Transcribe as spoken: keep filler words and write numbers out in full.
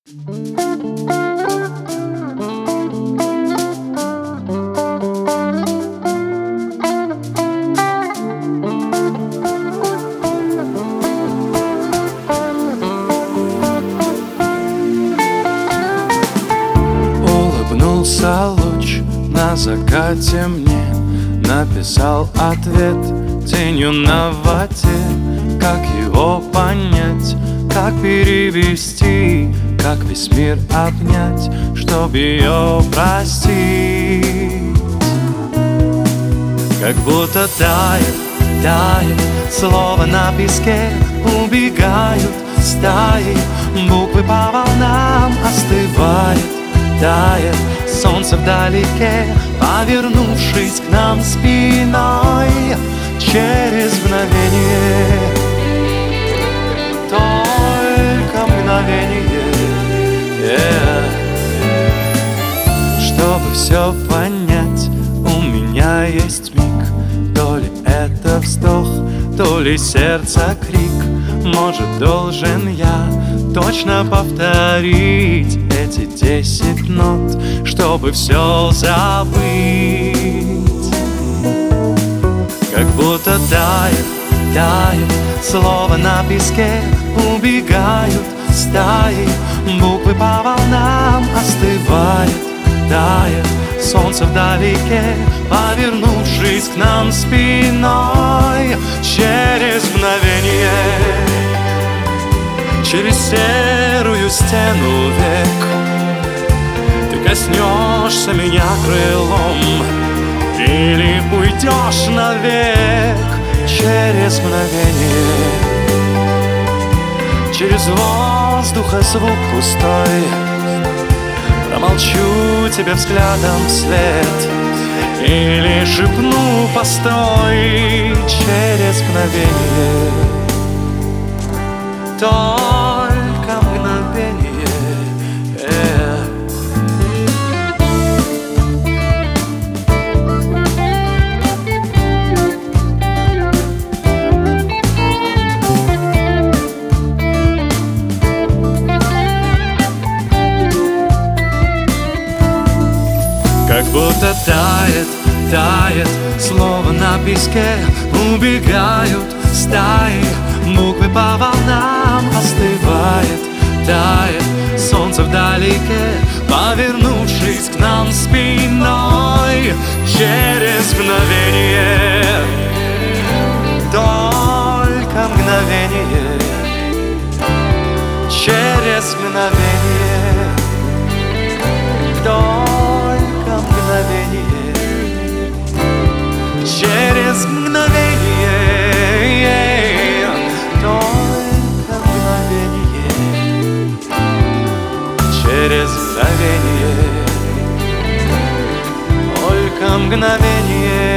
Улыбнулся луч на закате мне, написал ответ тенью на вате. Как его понять, как перевести, как весь мир обнять, чтоб ее простить? Как будто тает, тает слово на песке, убегают стаи, буквы по волнам остывает, тает солнце вдалеке, повернувшись к нам спиной через мгновение. Только мгновение, yeah. Чтобы все понять, у меня есть миг. То ли это вздох, то ли сердца крик. Может, должен я точно повторить эти десять нот, чтобы все забыть. Как будто тает, тает слово на песке, убегают стаи, буквы по волнам остывает, тает солнце вдалеке, повернувшись к нам спиной через мгновение. Через серую стену век ты коснешься меня крылом или уйдешь навек через мгновение. Через воздух и звук пустой промолчу тебе взглядом вслед или шепну постой через мгновение. Только мгновение, yeah. Как будто тает, тает слово на песке, убегают стаи, буквы по волнам остывает, тает солнце вдалеке, повернувшись к нам спиной через мгновение. Только мгновение, через мгновение, только мгновение, через мгновение. Через мгновение, только мгновение.